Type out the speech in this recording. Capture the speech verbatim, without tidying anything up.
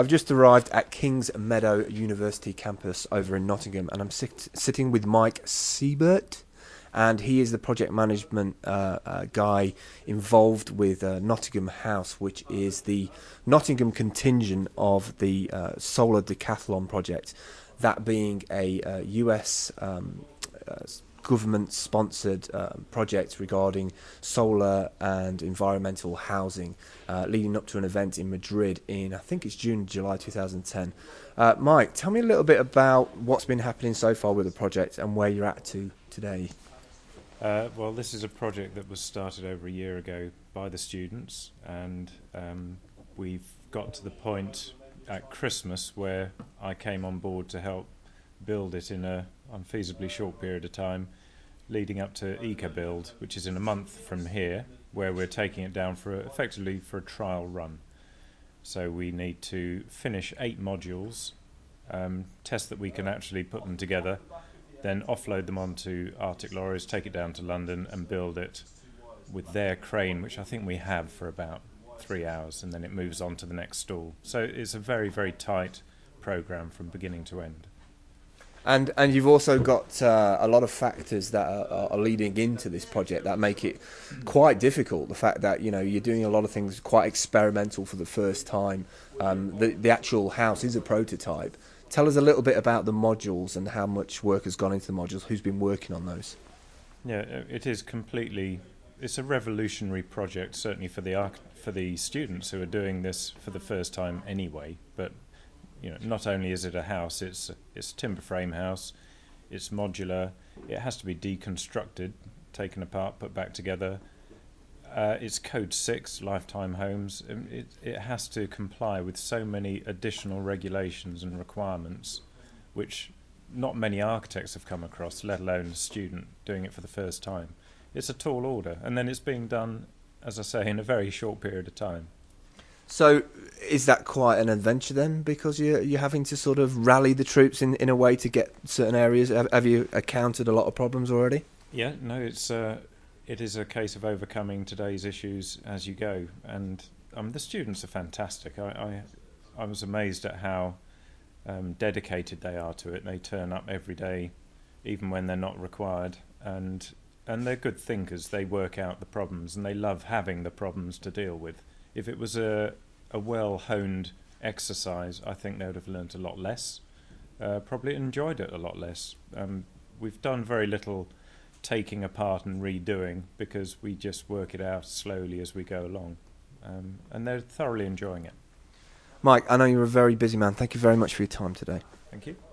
I've just arrived at Kings Meadow University campus over in Nottingham, and I'm sit- sitting with Mike Siebert, and he is the project management uh, uh, guy involved with uh, Nottingham House, which is the Nottingham contingent of the uh, Solar Decathlon project, that being a uh, U S um, uh, government-sponsored uh, project regarding solar and environmental housing, uh, leading up to an event in Madrid in, I think it's June, July two thousand ten. Uh, Mike, tell me a little bit about what's been happening so far with the project and where you're at to today. Uh, well, this is a project that was started over a year ago by the students, and um, we've got to the point at Christmas where I came on board to help build it in a unfeasibly short period of time, leading up to EcoBuild, which is in a month from here, where we're taking it down for a, effectively for a trial run. So we need to finish eight modules, um, test that we can actually put them together, then offload them onto Arctic lorries, take it down to London and build it with their crane, which I think we have for about three hours, and then it moves on to the next stall. So it's a very, very tight programme from beginning to end. And and you've also got uh, a lot of factors that are, are leading into this project that make it quite difficult. The fact that, you know, you're doing a lot of things quite experimental for the first time. Um, the the actual house is a prototype. Tell us a little bit about the modules and how much work has gone into the modules. Who's been working on those? Yeah, it is completely. It's a revolutionary project, certainly for the arch- for the students who are doing this for the first time anyway. But you know, not only is it a house, it's it's a timber frame house, it's modular, it has to be deconstructed, taken apart, put back together. Uh, it's code six, lifetime homes. It, it has to comply with so many additional regulations and requirements, which not many architects have come across, let alone a student doing it for the first time. It's a tall order, and then it's being done, as I say, in a very short period of time. So is that quite an adventure then, because you're, you're having to sort of rally the troops in, in a way to get certain areas? Have, have you encountered a lot of problems already? Yeah, no, it's uh, it is a case of overcoming today's issues as you go. And um, the students are fantastic. I, I, I was amazed at how um, dedicated they are to it. They turn up every day, even when they're not required. And, and they're good thinkers. They work out the problems, and they love having the problems to deal with. If it was a, a well-honed exercise, I think they would have learnt a lot less, uh, probably enjoyed it a lot less. Um, we've done very little taking apart and redoing because we just work it out slowly as we go along, um, and they're thoroughly enjoying it. Mike, I know you're a very busy man. Thank you very much for your time today. Thank you.